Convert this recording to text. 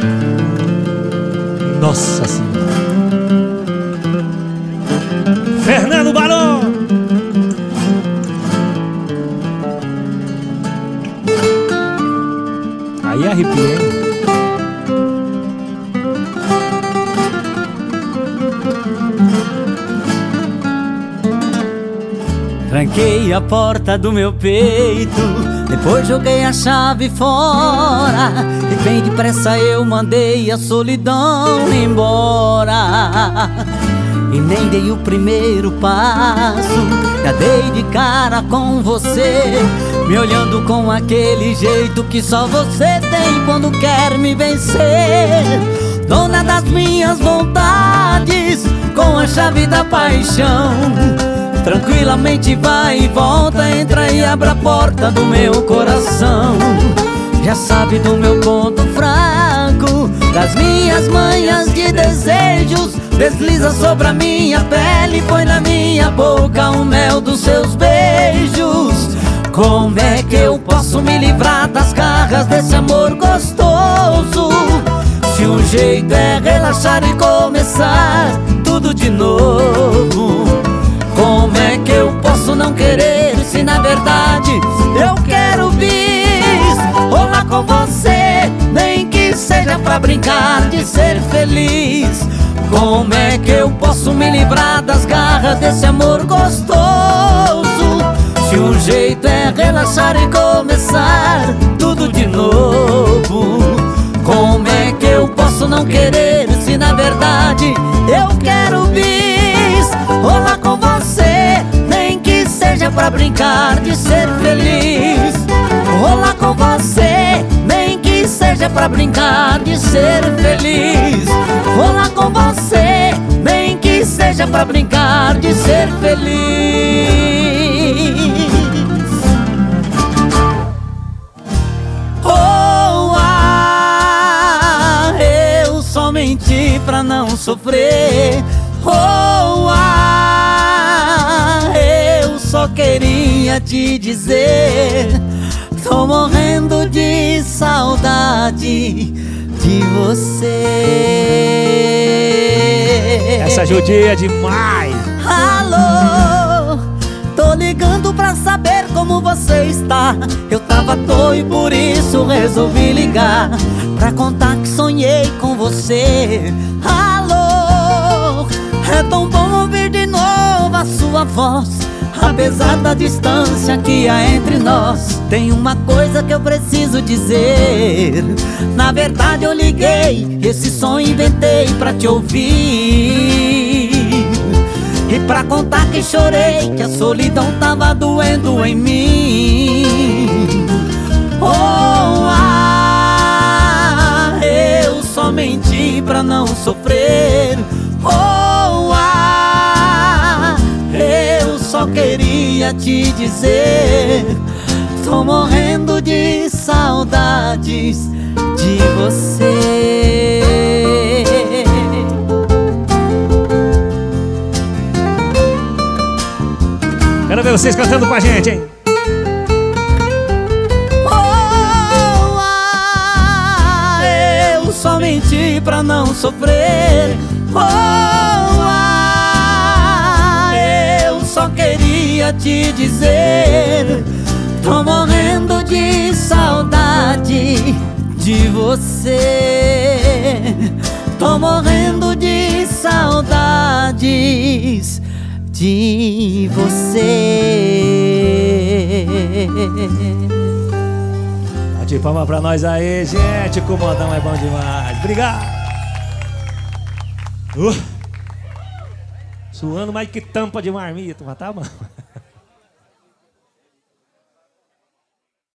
Nossa Senhora. Fernando Barão. Aí arrepia, hein? Tranquei a porta do meu peito, depois joguei a chave fora, e bem depressa eu mandei a solidão embora. E nem dei o primeiro passo, já dei de cara com você, me olhando com aquele jeito que só você tem quando quer me vencer. Dona das minhas vontades, com a chave da paixão, tranquilamente vai e volta, entra e abre a porta do meu coração. Já sabe do meu ponto fraco, das minhas manhas de desejos, desliza sobre a minha pele, põe na minha boca o mel dos seus beijos. Como é que eu posso me livrar das garras desse amor gostoso, se o jeito é relaxar e começar tudo de novo? Como é que eu posso não querer, se na verdade eu quero bis rolar com você, nem que seja pra brincar de ser feliz? Como é que eu posso me livrar das garras desse amor gostoso, se o jeito é relaxar e começar tudo de novo? Como é que eu posso não querer, se na verdade eu quero bis rolar com você, nem que seja pra brincar de ser feliz? Rolar com você, nem que seja pra brincar de ser feliz. Rolar com você, nem que seja pra brincar de ser feliz. Oh, ah, eu só menti pra não sofrer. Oh, ah, eu só queria te dizer, tô morrendo de saudade de você. Essa judia é demais. Alô, tô ligando pra saber como você está. Eu tava à toa e por isso resolvi ligar, pra contar que sonhei com você. Alô, é tão bom ouvir de novo a sua voz, apesar da distância que há entre nós. Tem uma coisa que eu preciso dizer, na verdade eu liguei, esse som inventei pra te ouvir, e pra contar que chorei, que a solidão tava doendo em mim. Oh, ah, eu só menti pra não sofrer. Oh, ah, eu só queria te dizer, tô morrendo de saudades de você. Quero ver vocês cantando com a gente, hein? Oh, ah, eu só menti pra não sofrer. Oh, ah, eu só queria te dizer, tô morrendo de saudade de você. Tô morrendo de saudades de você. Bate palma pra nós aí, gente. O comandão é bom demais. Obrigado. Suando mais que tampa de marmita, mas tá bom.